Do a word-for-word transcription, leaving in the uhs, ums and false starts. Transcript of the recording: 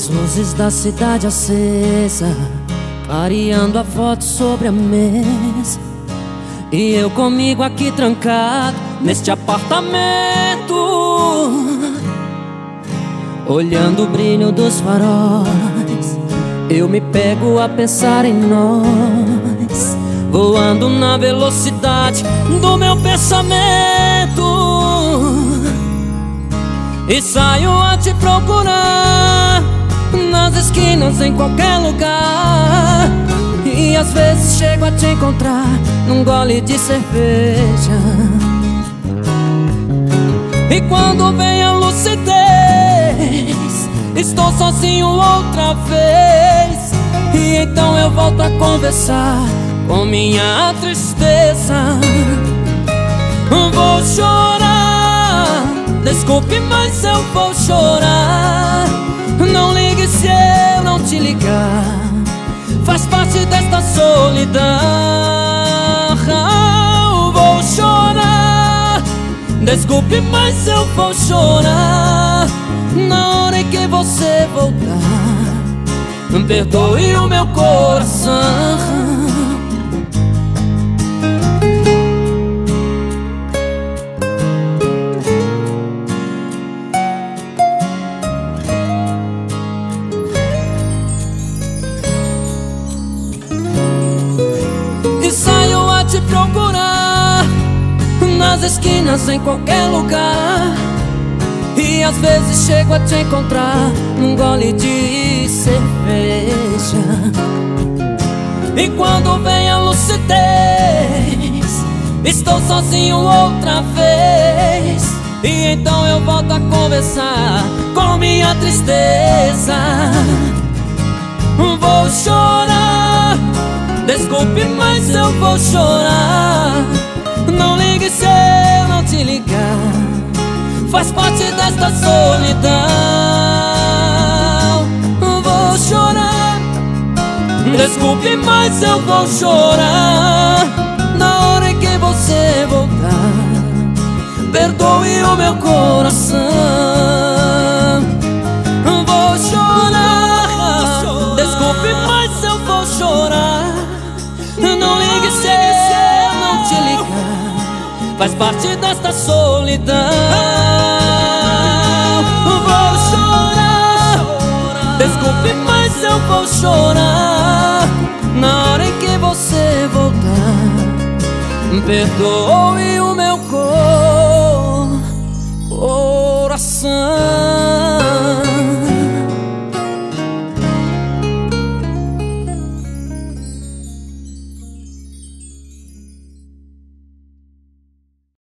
As luzes da cidade acesa, clareando a foto sobre a mesa, e eu comigo aqui trancado neste apartamento, olhando o brilho dos faróis. Eu me pego a pensar em nós, voando na velocidade do meu pensamento, e saio a te procurar nas esquinas, em qualquer lugar. E às vezes chego a te encontrar num gole de cerveja. E quando vem a lucidez, estou sozinho outra vez. E então eu volto a conversar com minha tristeza. Vou chorar, desculpe, mas eu vou chorar. Não ligue se eu não te ligar, faz parte desta solidão. Vou chorar, desculpe, mas eu vou chorar. Na hora em que você voltar, perdoe o meu coração. Te procurar nas esquinas, em qualquer lugar. E às vezes chego a te encontrar num gole de cerveja. E quando vem a lucidez, estou sozinho outra vez. E então eu volto a conversar com minha tristeza. Vou chorar, desculpe, mas eu vou chorar. Não ligue se eu não te ligar, faz parte desta solidão. Vou chorar, desculpe, mas eu vou chorar. Na hora em que você voltar, perdoe o meu coração. Vou chorar, desculpe, mas eu vou chorar. Não ligue se eu não te ligar, faz parte desta solidão. Vou chorar, desculpe, mas eu vou chorar. Na hora em que você voltar, perdoe o meu coração.